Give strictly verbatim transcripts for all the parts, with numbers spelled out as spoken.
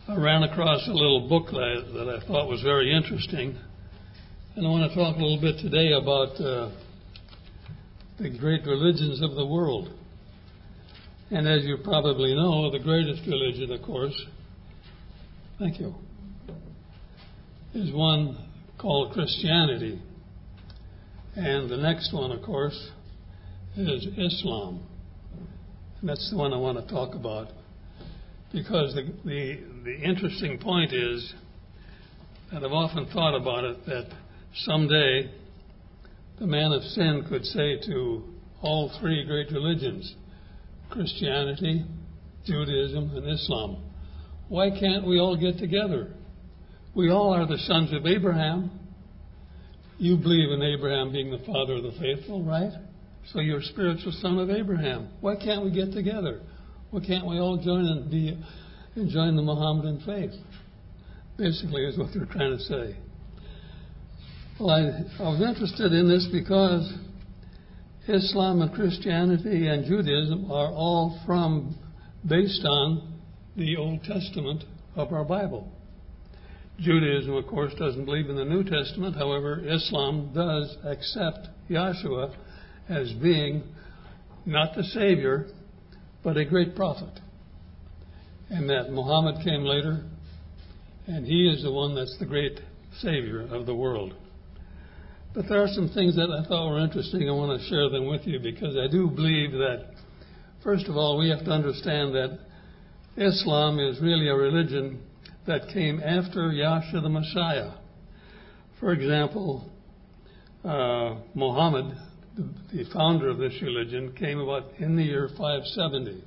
I ran across a little book that I, that I thought was very interesting. And I want to talk a little bit today about uh, the great religions of the world. And as you probably know, the greatest religion, of course, thank you, is one called Christianity. And the next one, of course, is Islam. And that's the one I want to talk about. Because the, the, the interesting point is that I've often thought about it, that someday the man of sin could say to all three great religions, Christianity, Judaism, and Islam, why can't we all get together? We all are the sons of Abraham. You believe in Abraham being the father of the faithful, right? So you're a spiritual son of Abraham. Why can't we get together? Why can't we all join and be and join the Mohammedan faith? Basically is what they're trying to say. Well, I, I was interested in this because Islam and Christianity and Judaism are all from, based on the Old Testament of our Bible. Judaism, of course, doesn't believe in the New Testament. However, Islam does accept Yahshua as being not the Savior, but a great prophet. And that Muhammad came later, and he is the one that's the great Savior of the world. But there are some things that I thought were interesting. I want to share them with you because I do believe that, first of all, we have to understand that Islam is really a religion that came after Yahshua the Messiah. For example, uh, Muhammad, the, the founder of this religion, came about in the year five seventy,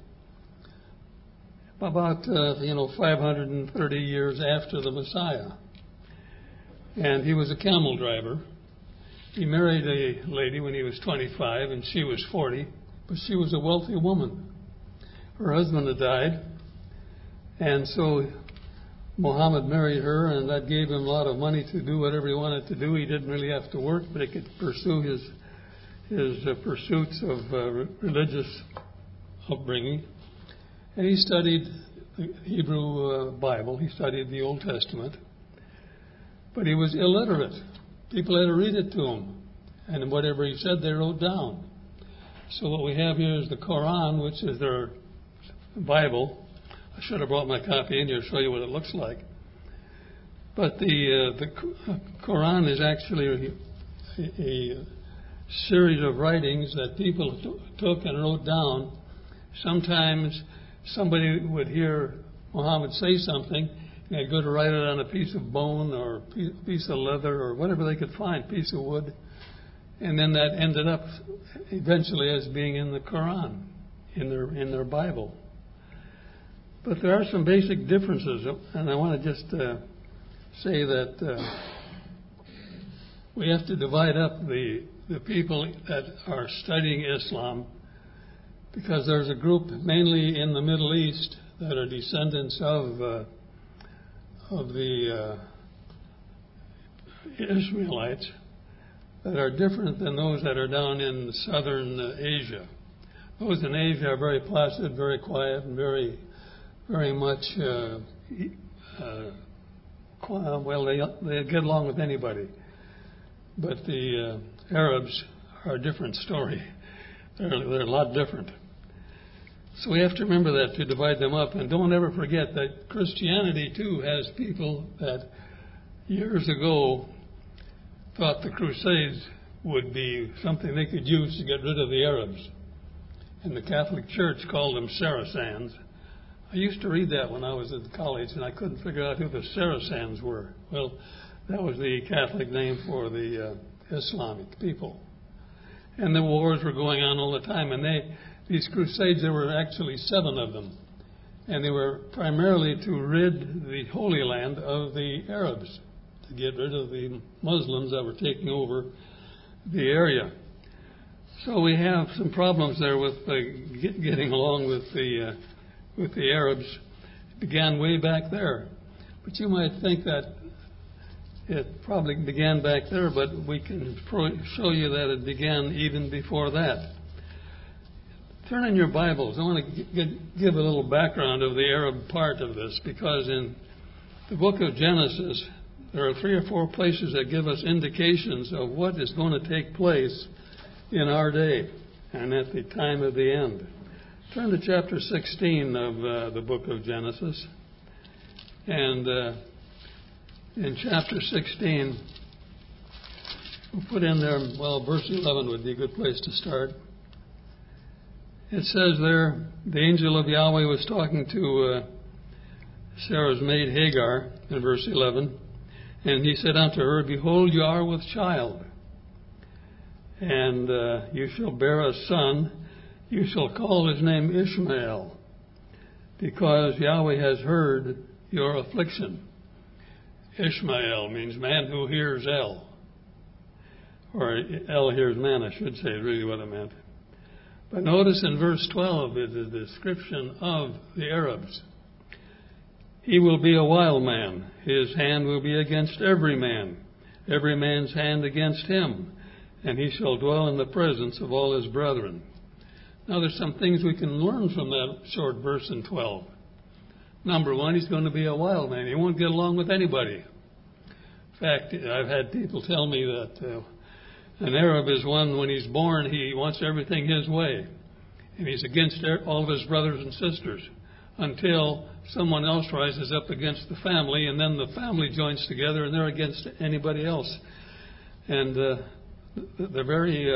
about uh, you know five hundred thirty years after the Messiah. And he was a camel driver. He married a lady when he was twenty-five, and she was forty, but she was a wealthy woman. Her husband had died, and so Muhammad married her, and that gave him a lot of money to do whatever he wanted to do. He didn't really have to work, but he could pursue his his uh, pursuits of uh, religious upbringing. And he studied the Hebrew uh, Bible. He studied the Old Testament. But he was illiterate. People had to read it to him. And whatever he said, they wrote down. So what we have here is the Quran, which is their Bible. I should have brought my copy in here to show you what it looks like. But the, uh, the Quran is actually a, a series of writings that people t- took and wrote down. Sometimes somebody would hear Muhammad say something, and they'd go to write it on a piece of bone or a piece of leather or whatever they could find, piece of wood. And then that ended up eventually as being in the Quran, in their in their Bible. But there are some basic differences, and I want to just uh, say that uh, we have to divide up the the people that are studying Islam, because there's a group mainly in the Middle East that are descendants of uh, of the uh, Israelites that are different than those that are down in southern uh, Asia. Those in Asia are very placid, very quiet, and very very much, uh, uh, well, they they get along with anybody. But the uh, Arabs are a different story. They're, they're a lot different. So we have to remember that to divide them up. And don't ever forget that Christianity, too, has people that years ago thought the Crusades would be something they could use to get rid of the Arabs. And the Catholic Church called them Saracens. I used to read that when I was at college, and I couldn't figure out who the Saracens were. Well, that was the Catholic name for the uh, Islamic people. And the wars were going on all the time, and they these crusades, there were actually seven of them. And they were primarily to rid the Holy Land of the Arabs, to get rid of the Muslims that were taking over the area. So we have some problems there with uh, get, getting along with the uh, with the Arabs. It began way back there. But you might think that it probably began back there, but we can pro- show you that it began even before that. Turn in your Bibles. I want to g- give a little background of the Arab part of this, because in the book of Genesis, there are three or four places that give us indications of what is going to take place in our day and at the time of the end. Turn to chapter sixteen of uh, the book of Genesis. And uh, in chapter sixteen, we'll put in there, well, verse eleven would be a good place to start. It says there, the angel of Yahweh was talking to uh, Sarah's maid Hagar in verse eleven, and he said unto her, Behold, you are with child, and uh, you shall bear a son. You shall call his name Ishmael, because Yahweh has heard your affliction. Ishmael means man who hears El, or El hears man, I should say, is really what it meant. But notice in verse twelve is a description of the Arabs. He will be a wild man. His hand will be against every man, every man's hand against him, and he shall dwell in the presence of all his brethren. Now there's some things we can learn from that short verse in twelve. Number one, he's going to be a wild man. He won't get along with anybody. In fact, I've had people tell me that uh, an Arab is one, when he's born, he wants everything his way. And he's against all of his brothers and sisters until someone else rises up against the family, and then the family joins together and they're against anybody else. And uh, they're very,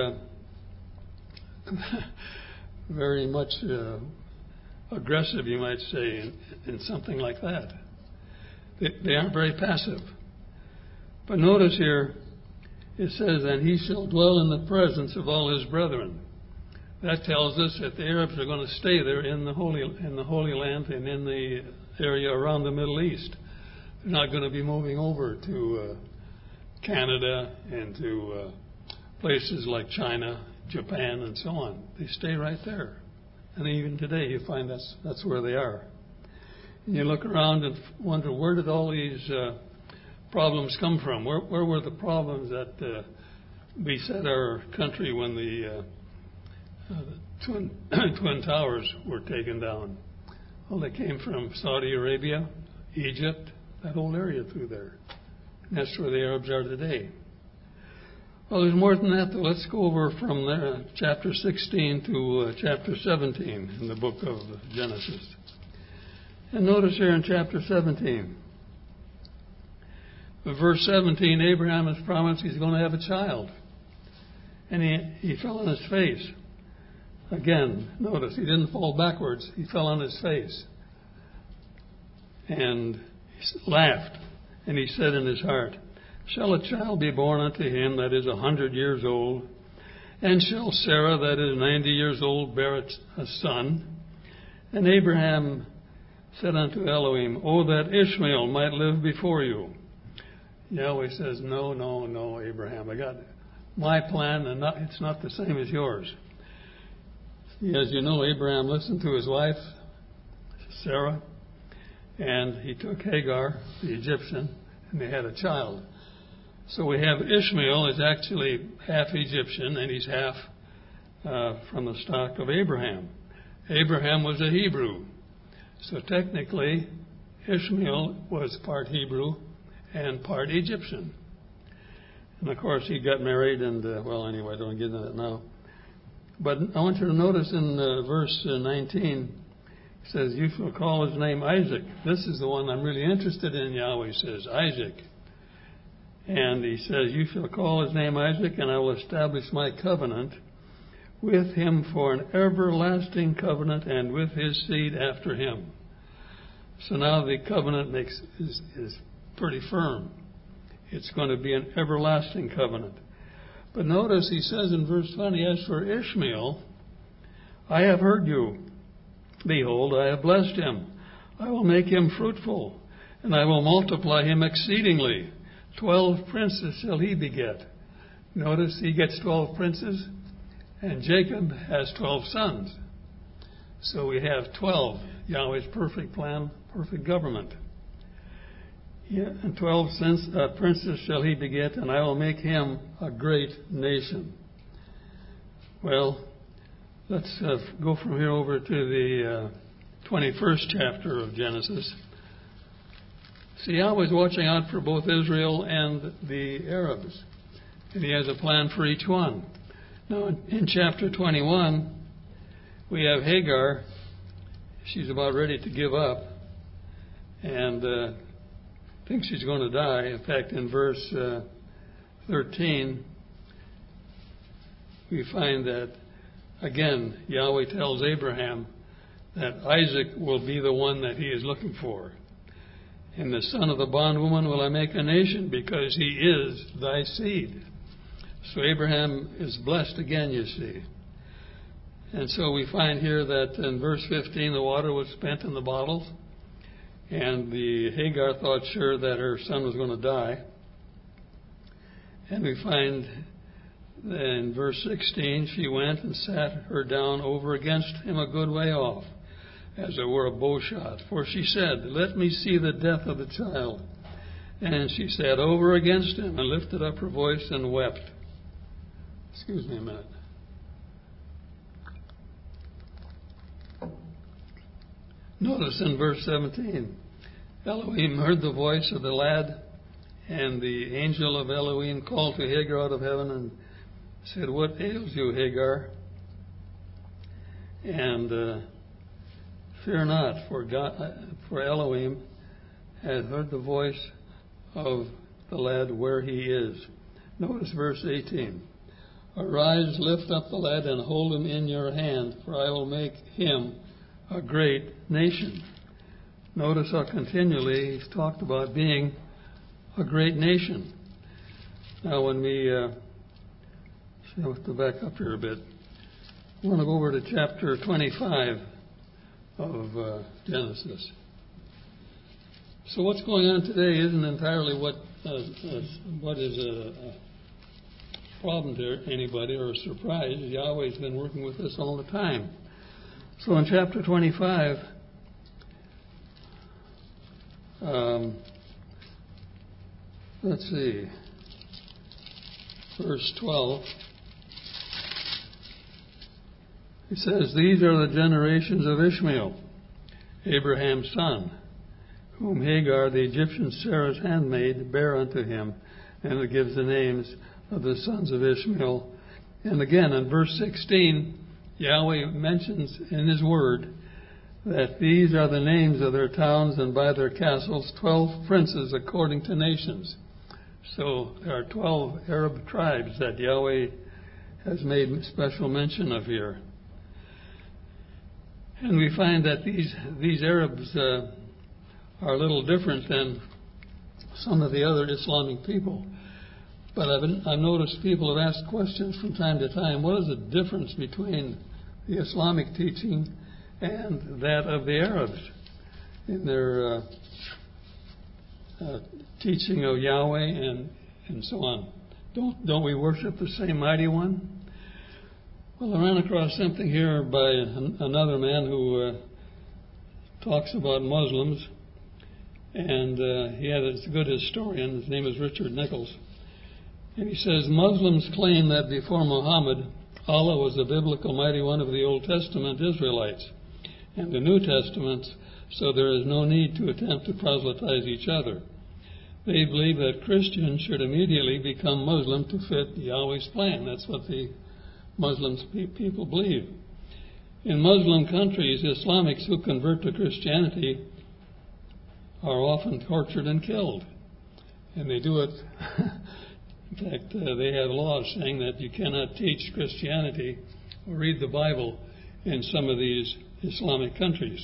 uh, very much uh, aggressive, you might say, in, in something like that. They, they aren't very passive. But notice here, it says, and he shall dwell in the presence of all his brethren. That tells us that the Arabs are going to stay there in the Holy in the Holy Land and in the area around the Middle East. They're not going to be moving over to uh, Canada and to uh, places like China, Japan, and so on. They stay right there. And even today you find that's, that's where they are. And you look around and wonder, where did all these uh, problems come from? Where, where were the problems that uh, beset our country when the, uh, uh, the twin, twin towers were taken down? Well, they came from Saudi Arabia, Egypt, that whole area through there. And that's where the Arabs are today. Well, there's more than that, though. Let's go over from there, chapter sixteen to uh, chapter seventeen in the book of Genesis. And notice here in chapter seventeen, but verse seventeen, Abraham has promised he's going to have a child. And he, he fell on his face. Again, notice, he didn't fall backwards. He fell on his face. And he laughed. And he said in his heart, Shall a child be born unto him that is a hundred years old? And shall Sarah that is ninety years old bear a son? And Abraham said unto Elohim, Oh, that Ishmael might live before you. Yahweh says, no, no, no, Abraham. I got my plan, and not, it's not the same as yours. As you know, Abraham listened to his wife, Sarah, and he took Hagar, the Egyptian, and they had a child. So we have Ishmael is actually half Egyptian, and he's half uh, from the stock of Abraham. Abraham was a Hebrew. So technically, Ishmael was part Hebrew and part Egyptian. And of course, he got married, and, uh, well, anyway, I don't get into that now. But I want you to notice in uh, verse uh, nineteen, it says, You shall call his name Isaac. This is the one I'm really interested in, Yahweh says, Isaac. And he says, You shall call his name Isaac, and I will establish my covenant with him for an everlasting covenant, and with his seed after him. So now the covenant makes is, is pretty firm. It's going to be an everlasting covenant. But notice he says in verse twenty, As for Ishmael, I have heard you. Behold, I have blessed him. I will make him fruitful, and I will multiply him exceedingly. Twelve princes shall he beget. Notice he gets twelve princes, and Jacob has twelve sons. So we have twelve. Yahweh's perfect plan, perfect government. Yeah, and twelve sons, uh, princes shall he beget, and I will make him a great nation. Well, let's uh, go from here over to the uh, twenty-first chapter of Genesis. See, Yahweh's watching out for both Israel and the Arabs, and He has a plan for each one. Now, in, in chapter twenty-one, we have Hagar. She's about ready to give up, and uh, thinks she's going to die. In fact, in verse uh, thirteen, we find that, again, Yahweh tells Abraham that Isaac will be the one that he is looking for. And the son of the bondwoman will I make a nation, because he is thy seed. So Abraham is blessed again, you see. And so we find here that in verse fifteen, the water was spent in the bottles, and the Hagar thought sure that her son was going to die. And we find in verse sixteen, she went and sat her down over against him a good way off, as it were a bow shot. For she said, let me see the death of the child. And she sat over against him and lifted up her voice and wept. Excuse me a minute. Notice in verse seventeen, Elohim heard the voice of the lad, and the angel of Elohim called to Hagar out of heaven and said, what ails you, Hagar? And uh, fear not, for God, for Elohim had heard the voice of the lad where he is. Notice verse eighteen. Arise, lift up the lad and hold him in your hand, for I will make him a great nation. Notice how continually he's talked about being a great nation. Now, when we, uh, see, I have to back up here a bit. I want to go over to chapter twenty-five of uh, Genesis. So what's going on today isn't entirely what uh, uh, what is a, a problem to anybody or a surprise. Yahweh's been working with us all the time. So in chapter twenty-five, um, let's see, verse twelve, it says, these are the generations of Ishmael, Abraham's son, whom Hagar, the Egyptian Sarah's handmaid, bare unto him. And it gives the names of the sons of Ishmael. And again, in verse sixteen, Yahweh mentions in His Word that these are the names of their towns, and by their castles, twelve princes according to nations. So there are twelve Arab tribes that Yahweh has made special mention of here. And we find that these these Arabs uh, are a little different than some of the other Islamic people. But I've, been, I've noticed people have asked questions from time to time. What is the difference between the Islamic teaching and that of the Arabs in their uh, uh, teaching of Yahweh and, and so on? Don't, don't we worship the same mighty one? Well, I ran across something here by an, another man who uh, talks about Muslims, and uh, he had a good historian. His name is Richard Nichols. And he says, Muslims claim that before Muhammad, Allah was the biblical mighty one of the Old Testament Israelites and the New Testament, so there is no need to attempt to proselytize each other. They believe that Christians should immediately become Muslim to fit Yahweh's plan. That's what the Muslim people believe. In Muslim countries, Islamics who convert to Christianity are often tortured and killed. And they do it... In fact, uh, they have laws saying that you cannot teach Christianity or read the Bible in some of these Islamic countries.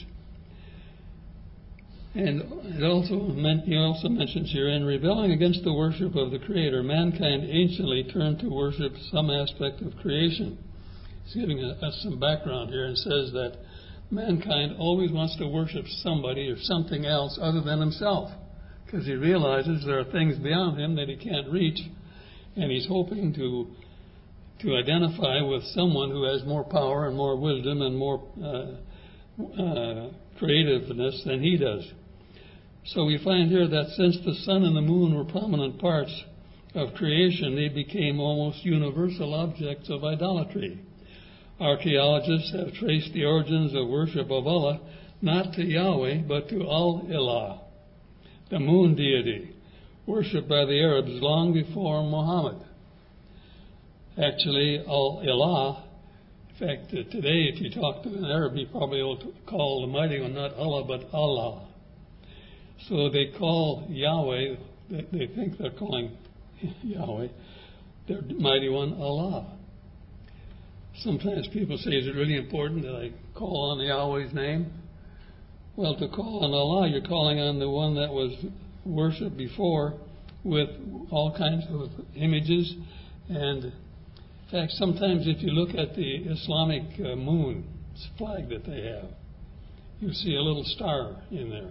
And it also meant, he also mentions here, in rebelling against the worship of the Creator, mankind anciently turned to worship some aspect of creation. He's giving us some background here and says that mankind always wants to worship somebody or something else other than himself, because he realizes there are things beyond him that he can't reach. And he's hoping to to identify with someone who has more power and more wisdom and more uh, uh, creativeness than he does. So we find here that since the sun and the moon were prominent parts of creation, they became almost universal objects of idolatry. Archaeologists have traced the origins of worship of Allah not to Yahweh, but to Al-Ilah, the moon deity, worshipped by the Arabs long before Muhammad. Actually, Al-Ilah, in fact, today if you talk to an Arab, he probably will call the mighty one not Allah, but Allah. So they call Yahweh, they think they're calling Yahweh, their mighty one, Allah. Sometimes people say, is it really important that I call on Yahweh's name? Well, to call on Allah, you're calling on the one that was worshipped before with all kinds of images. And in fact, sometimes if you look at the Islamic uh, moon flag that they have, you see a little star in there.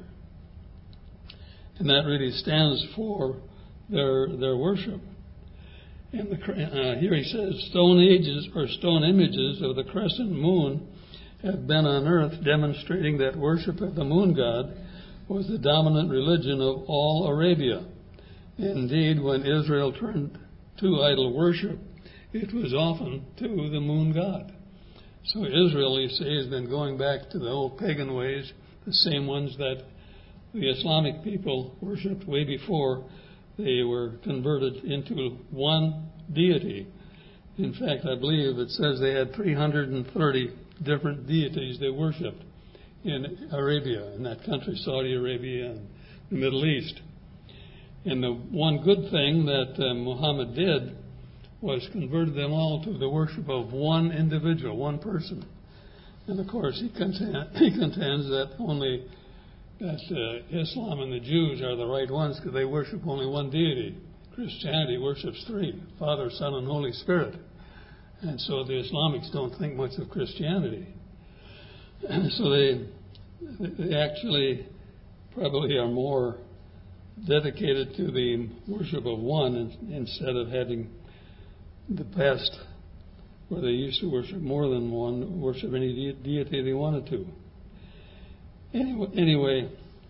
And that really stands for their their worship. And the, uh, here he says, stone ages or stone images of the crescent moon have been unearthed, demonstrating that worship of the moon god was the dominant religion of all Arabia. Indeed, when Israel turned to idol worship, it was often to the moon god. So Israel, you say, has been going back to the old pagan ways, the same ones that the Islamic people worshipped way before they were converted into one deity. In fact, I believe it says they had three hundred thirty different deities they worshipped in Arabia, in that country, Saudi Arabia and the Middle East. And the one good thing that uh, Muhammad did was converted them all to the worship of one individual, one person. And of course, he contend, he contends that only that uh, Islam and the Jews are the right ones because they worship only one deity. Christianity worships three: Father, Son, and Holy Spirit. And so the Islamics don't think much of Christianity. And so they, they actually probably are more dedicated to the worship of one instead of having the past where they used to worship more than one, worship any de- deity they wanted to. Anyway, anyway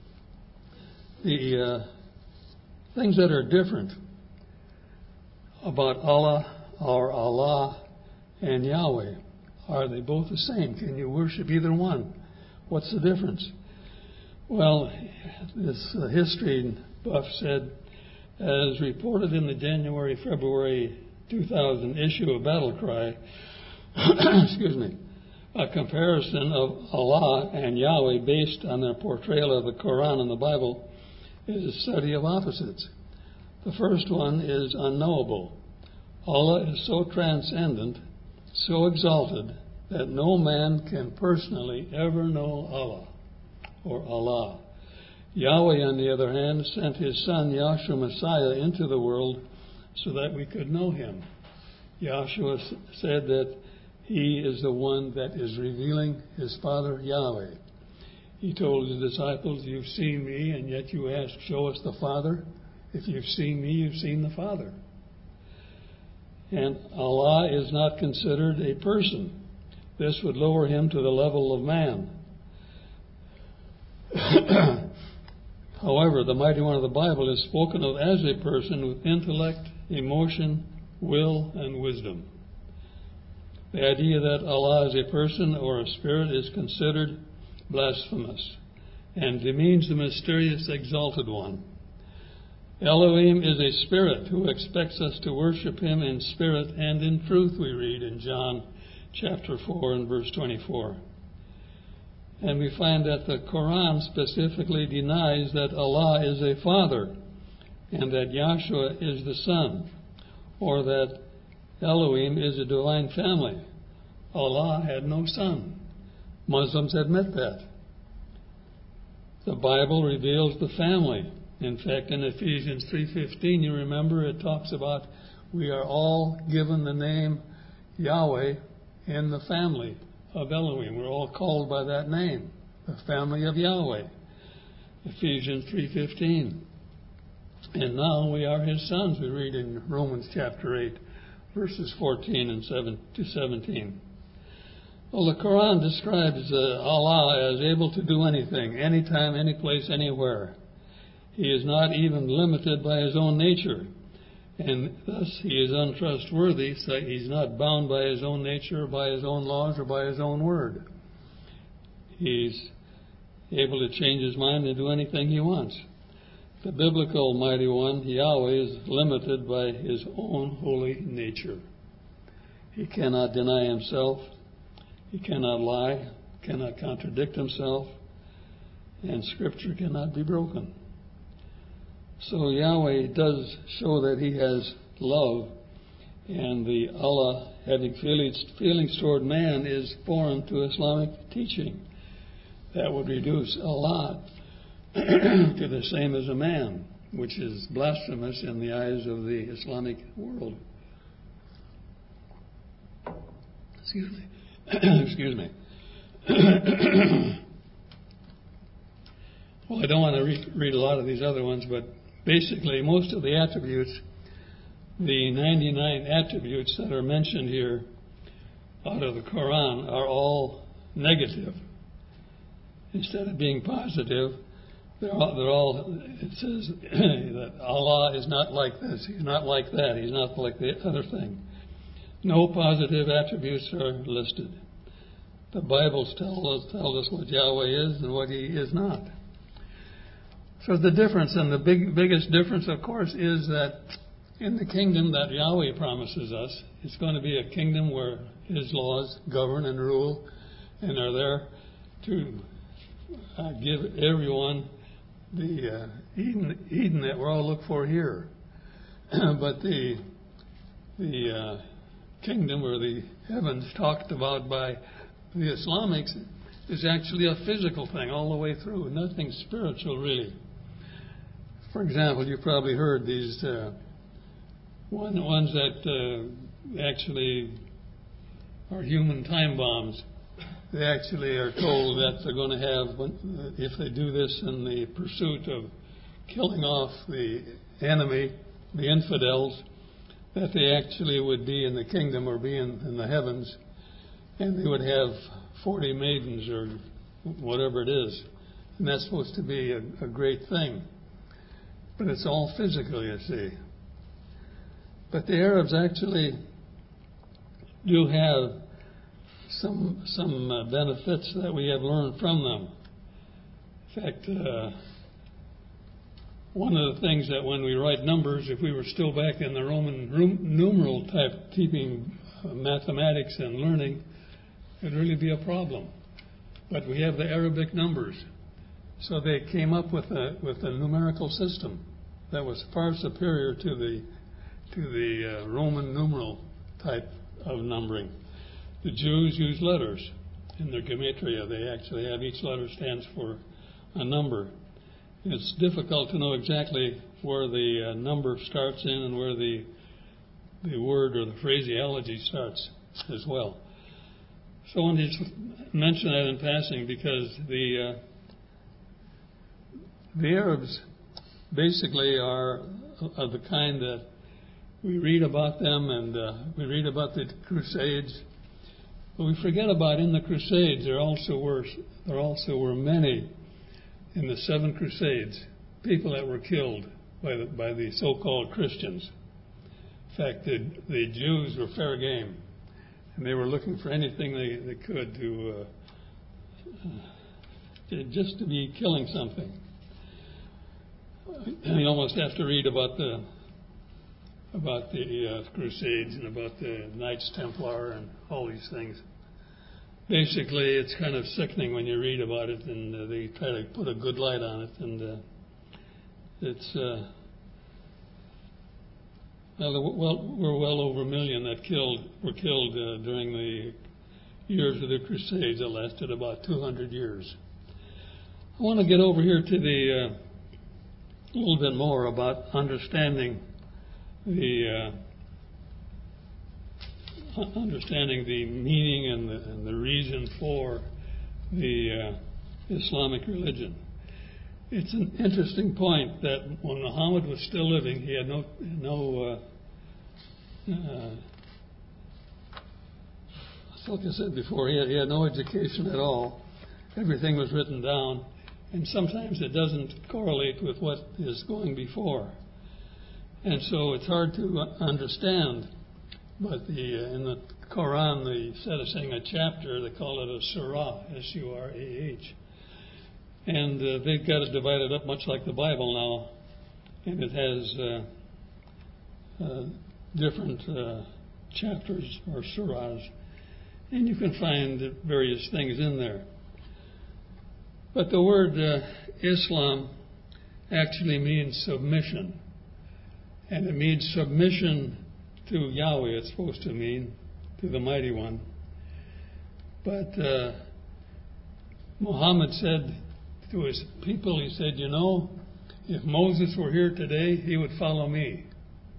the uh, things that are different about Allah or Allah and Yahweh, are they both the same? Can you worship either one? What's the difference? Well, this uh, history buff said, as reported in the January February two thousand issue of Battle Cry, excuse me, a comparison of Allah and Yahweh based on their portrayal of the Quran and the Bible is a study of opposites. The first one is unknowable. Allah is so transcendent, so exalted, that no man can personally ever know Allah or Allah. Yahweh, on the other hand, sent his son, Yahshua Messiah, into the world so that we could know him. Yahshua said that he is the one that is revealing his Father, Yahweh. He told his disciples, you've seen me, and yet you ask, show us the Father. If you've seen me, you've seen the Father. And Allah is not considered a person. This would lower him to the level of man. However, the mighty one of the Bible is spoken of as a person with intellect, emotion, will, and wisdom. The idea that Allah is a person or a spirit is considered blasphemous and demeans the mysterious exalted one. Elohim is a spirit who expects us to worship him in spirit and in truth, we read in John chapter four and verse twenty-four. And we find that the Quran specifically denies that Allah is a father and that Yahshua is the son, or that Elohim is a divine family. Allah had no son. Muslims admit that. The Bible reveals the family. In fact, in Ephesians three fifteen, you remember, it talks about we are all given the name Yahweh in the family of Elohim. We're all called by that name, the family of Yahweh. Ephesians three fifteen. And now we are his sons, we read in Romans chapter eight, verses fourteen and seven to seventeen. Well, the Quran describes uh, Allah as able to do anything, anytime, any place, anywhere. He is not even limited by his own nature. and thus he is untrustworthy, so he's not bound by his own nature, or by his own laws, or by his own word. He's able to change his mind and do anything he wants. The biblical Mighty One, Yahweh, is limited by his own holy nature. He cannot deny himself. He cannot lie, cannot contradict himself, and Scripture cannot be broken. So Yahweh does show that he has love, and the Allah having feelings, feelings toward man is foreign to Islamic teaching. That would reduce Allah to the same as a man, which is blasphemous in the eyes of the Islamic world. Excuse me. Excuse me. Well, I don't want to re- read a lot of these other ones, but basically most of the attributes, the ninety-nine attributes that are mentioned here out of the Quran, are all negative. Instead of being positive, they're all, they're all it says that Allah is not like this, he's not like that, he's not like the other thing. No positive attributes are listed. The Bible tells us, tells us what Yahweh is and what he is not. So the difference, and the big, biggest difference, of course, is that in the kingdom that Yahweh promises us, it's going to be a kingdom where his laws govern and rule and are there to uh, give everyone the uh, Eden, Eden that we all look for here. But the the uh, kingdom, or the heavens talked about by the Islamics, is actually a physical thing all the way through, nothing spiritual really. For example, you've probably heard these uh, one, ones that uh, actually are human time bombs. They actually are told that they're going to have, if they do this in the pursuit of killing off the enemy, the infidels, that they actually would be in the kingdom or be in, in the heavens, and they would have forty maidens or whatever it is. And that's supposed to be a, a great thing. But it's all physical, you see. But the Arabs actually do have some some uh, benefits that we have learned from them. In fact, uh, one of the things that when we write numbers, if we were still back in the Roman numeral type keeping uh, mathematics and learning, it would really be a problem. But we have the Arabic numbers. So they came up with a with a numerical system that was far superior to the to the uh, Roman numeral type of numbering. The Jews use letters in their gematria. They actually have each letter stands for a number. It's difficult to know exactly where the uh, number starts in and where the the word or the phraseology starts as well. So I wanted to mention that in passing because the uh, the Arabs basically are of the kind that we read about them, and uh, we read about the Crusades, but we forget about in the Crusades there also were there also were many in the seven Crusades people that were killed by the, by the so-called Christians. In fact, the the Jews were fair game, and they were looking for anything they, they could to, uh, to just to be killing something. And you almost have to read about the about the uh, Crusades and about the Knights Templar and all these things. Basically, it's kind of sickening when you read about it, and uh, they try to put a good light on it, and uh, it's uh, well, well, we're well over a million that killed were killed uh, during the years of the Crusades that lasted about two hundred years. I want to get over here to the uh, a little bit more about understanding the uh, understanding the meaning and the, and the reason for the uh, Islamic religion. It's an interesting point that when Muhammad was still living, he had no no. Uh, uh, like I said before, he had, he had no education at all. Everything was written down. And sometimes it doesn't correlate with what is going before. And so it's hard to understand. But the uh, in the Quran, they, instead of saying a chapter, they call it a surah, S U R A H. And uh, they've got it divided up much like the Bible now. And it has uh, uh, different uh, chapters or surahs. And you can find various things in there. But the word uh, Islam actually means submission. And it means submission to Yahweh, it's supposed to mean, to the Mighty One. But uh, Muhammad said to his people, he said, you know, if Moses were here today, he would follow me.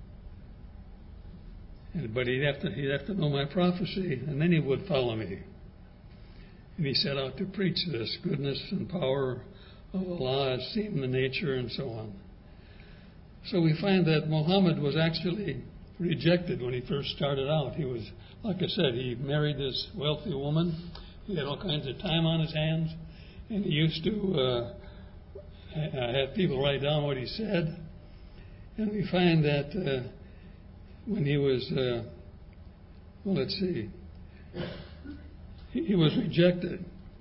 And, but he'd have to he'd have to know my prophecy, and then he would follow me. And he set out to preach this goodness and power of Allah as seen in the nature and so on. So we find that Muhammad was actually rejected when he first started out. He was, like I said, he married this wealthy woman. He had all kinds of time on his hands, and he used to uh, have people write down what he said. And we find that uh, when he was, uh, well, let's see, he, he was rejected.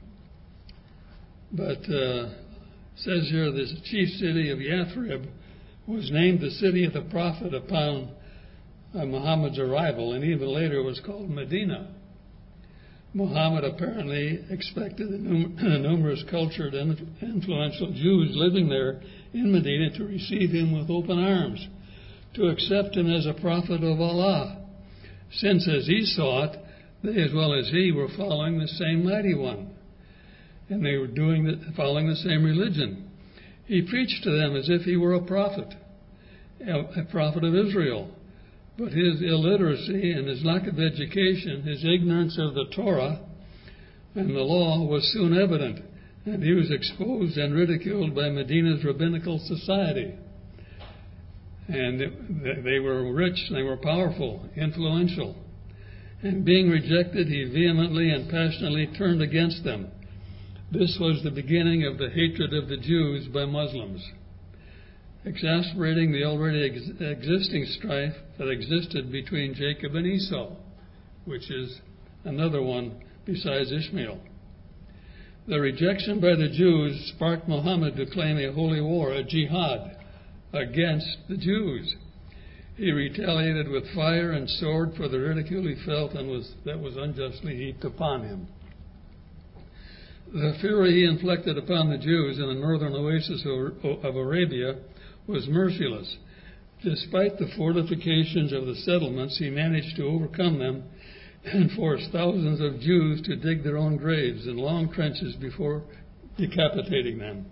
But uh, it says here, this chief city of Yathrib was named the city of the prophet upon uh, Muhammad's arrival, and even later was called Medina. Muhammad apparently expected the num- numerous cultured and influential Jews living there in Medina to receive him with open arms, to accept him as a prophet of Allah, since, as he saw it, they as well as he were following the same Mighty One, and they were doing the, following the same religion. He preached to them as if he were a prophet, a prophet of Israel. But his illiteracy and his lack of education, his ignorance of the Torah and the law was soon evident, and he was exposed and ridiculed by Medina's rabbinical society. And they were rich, they were powerful, influential. And being rejected, he vehemently and passionately turned against them. This was the beginning of the hatred of the Jews by Muslims, exacerbating the already ex- existing strife that existed between Jacob and Esau, which is another one besides Ishmael. The rejection by the Jews sparked Muhammad to claim a holy war, a jihad, against the Jews. He retaliated with fire and sword for the ridicule he felt and was that was unjustly heaped upon him. The fury he inflicted upon the Jews in the northern oasis of Arabia was merciless. Despite the fortifications of the settlements, he managed to overcome them and forced thousands of Jews to dig their own graves in long trenches before decapitating them.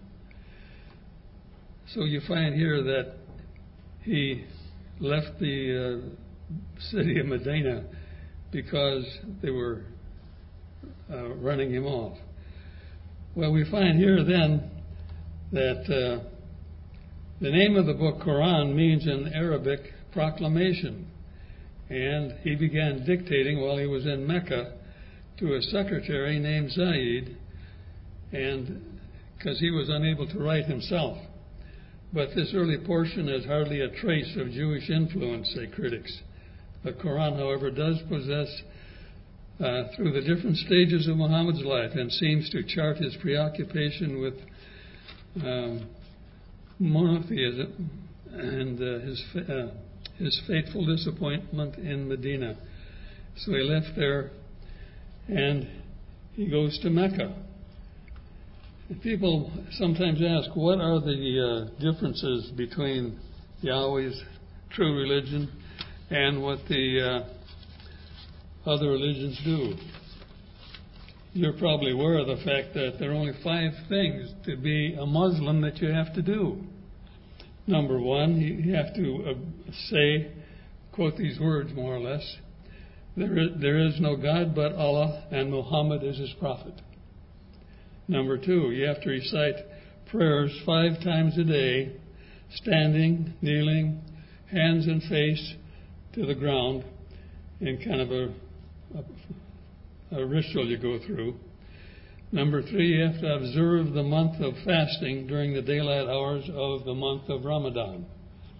So you find here that he left the uh, city of Medina because they were uh, running him off. Well, we find here then that uh, the name of the book Quran means in Arabic proclamation, and he began dictating while he was in Mecca to a secretary named Zaid, and because he was unable to write himself. But this early portion has hardly a trace of Jewish influence, say critics. The Quran, however, does possess Uh, through the different stages of Muhammad's life and seems to chart his preoccupation with um, monotheism and uh, his uh, his fateful disappointment in Medina. So he left there and he goes to Mecca. People sometimes ask, what are the uh, differences between Yahweh's true religion and what the uh, other religions do? You're probably aware of the fact that there are only five things to be a Muslim that you have to do. Number one, you have to uh, say, quote these words more or less, there is, there is no God but Allah and Muhammad is his prophet. Number two, you have to recite prayers five times a day, standing, kneeling, hands and face to the ground in kind of a A, a ritual you go through. Number three, you have to observe the month of fasting during the daylight hours of the month of Ramadan.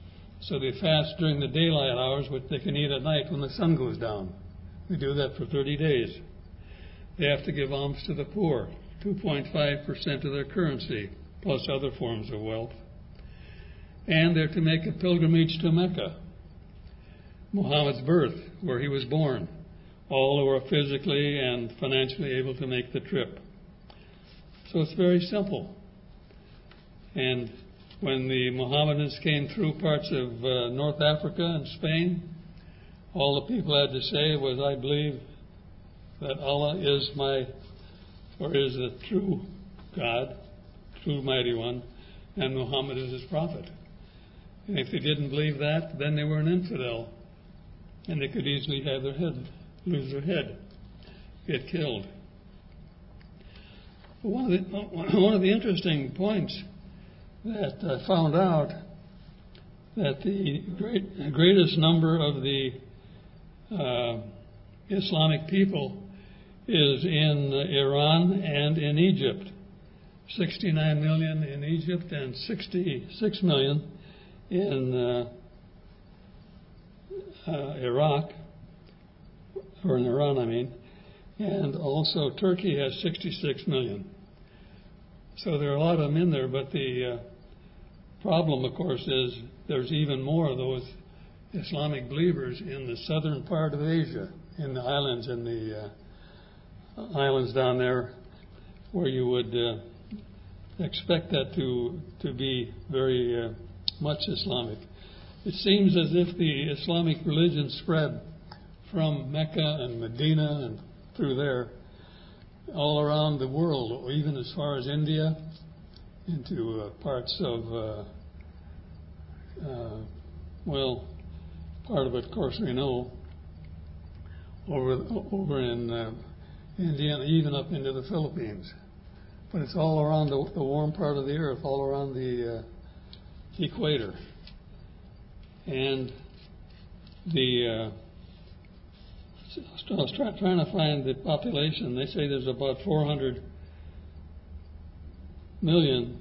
So they fast during the daylight hours, which they can eat at night when the sun goes down. They do that for thirty days. They have to give alms to the poor, two point five percent of their currency, plus other forms of wealth. And they're to make a pilgrimage to Mecca, Muhammad's birth, where he was born. All who are physically and financially able to make the trip. So it's very simple. And when the Mohammedans came through parts of uh, North Africa and Spain, all the people had to say was, I believe that Allah is my, or is the true God, true mighty one, and Muhammad is his prophet. And if they didn't believe that, then they were an infidel. And they could easily have their head, lose their head, get killed. But one of the, one of the interesting points that I found out, that the great, greatest number of the uh, Islamic people is in Iran and in Egypt. sixty-nine million in Egypt and sixty-six million in uh, uh, Iraq, or in Iran, I mean. And also Turkey has sixty-six million. So there are a lot of them in there, but the uh, problem, of course, is there's even more of those Islamic believers in the southern part of Asia, in the islands, in the uh, islands down there, where you would uh, expect that to to be very uh, much Islamic. It seems as if the Islamic religion spread from Mecca and Medina and through there all around the world, even as far as India, into uh, parts of, uh, uh, well, part of it, of course, we know, over over in uh, India and even up into the Philippines. But it's all around the, the warm part of the earth, all around the uh, equator. And the... Uh, I was try, trying to find the population. They say there's about four hundred million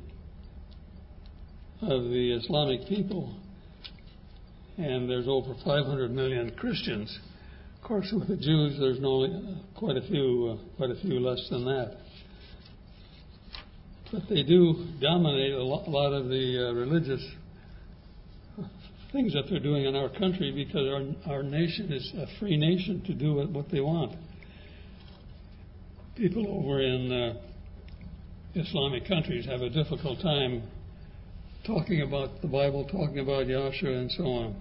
of the Islamic people, and there's over five hundred million Christians. Of course, with the Jews, there's no, uh, quite a few, uh, quite a few less than that. But they do dominate a lot, a lot of the uh, religious things that they're doing in our country, because our our nation is a free nation to do what they want. People over in uh, Islamic countries have a difficult time talking about the Bible, talking about Yahshua, and so on.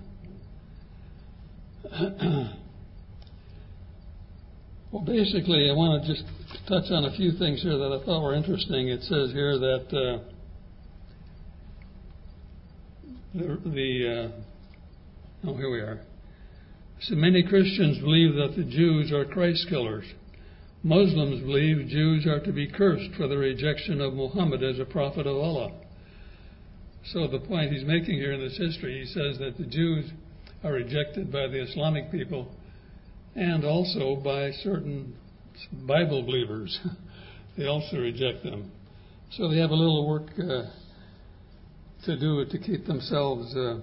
Well, basically, I want to just touch on a few things here that I thought were interesting. It says here that uh, the, the uh, oh, here we are. So many Christians believe that the Jews are Christ killers. Muslims believe Jews are to be cursed for the rejection of Muhammad as a prophet of Allah. So the point he's making here in this history, he says that the Jews are rejected by the Islamic people and also by certain Bible believers. They also reject them. So they have a little work uh, to do to keep themselves uh,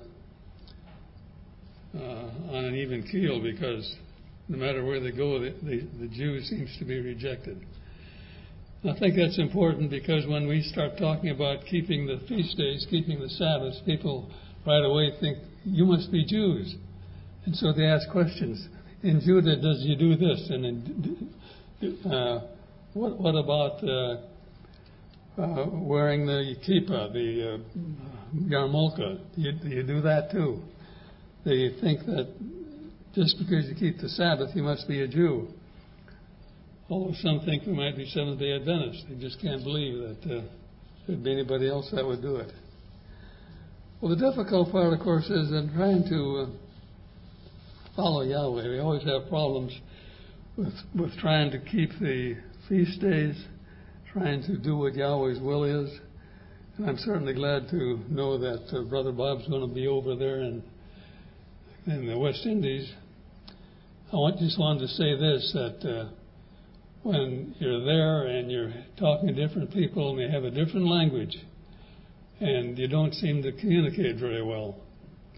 uh, on an even keel, because no matter where they go, the, the, the Jew seems to be rejected. I think that's important, because when we start talking about keeping the feast days, keeping the Sabbaths, people right away think, you must be Jews. And so they ask questions. In Judah, does you do this? And in, uh, what, what about uh, uh, wearing the kippah, the uh, yarmulke? Do you, do you do that too? They think that just because you keep the Sabbath, you must be a Jew. Although some think we might be Seventh-day Adventists. They just can't believe that uh, there'd be anybody else that would do it. Well, the difficult part, of course, is in trying to uh, follow Yahweh. We always have problems with with trying to keep the feast days, trying to do what Yahweh's will is. And I'm certainly glad to know that uh, Brother Bob's going to be over there in, in the West Indies. I want, just wanted to say this, that uh, when you're there and you're talking to different people and they have a different language and you don't seem to communicate very well,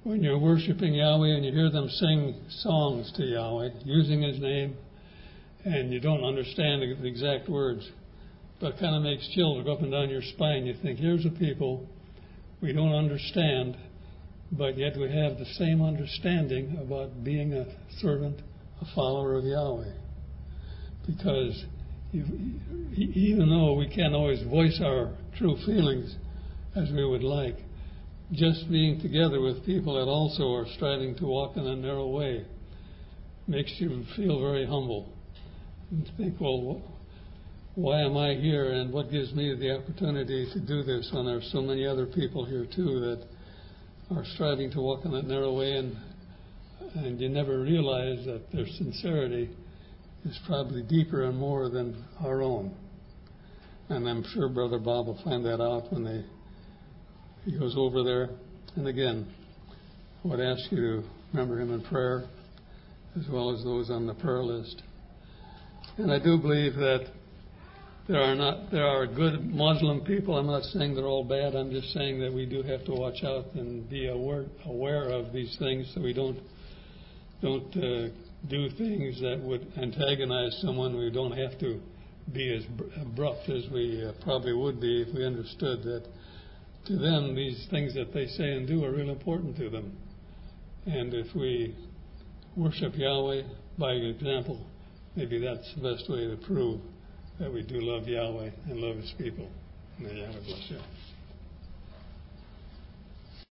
when you're worshiping Yahweh and you hear them sing songs to Yahweh, using His name, and you don't understand the exact words, but it kind of makes chills go up and down your spine. You think, here's a people we don't understand, but yet we have the same understanding about being a servant, a follower of Yahweh. Because you, even though we can't always voice our true feelings as we would like, just being together with people that also are striving to walk in a narrow way makes you feel very humble. And think, well, why am I here, and what gives me the opportunity to do this when there's so many other people here too that are striving to walk in that narrow way, and and you never realize that their sincerity is probably deeper and more than our own. And I'm sure Brother Bob will find that out when they he goes over there. And again, I would ask you to remember him in prayer, as well as those on the prayer list. And I do believe that There are not. There are good Muslim people. I'm not saying they're all bad. I'm just saying that we do have to watch out and be aware, aware of these things, so we don't don't uh, do things that would antagonize someone. We don't have to be as abrupt as we uh, probably would be if we understood that to them these things that they say and do are real important to them. And if we worship Yahweh by example, maybe that's the best way to prove that we do love Yahweh and love His people. May Yahweh bless you.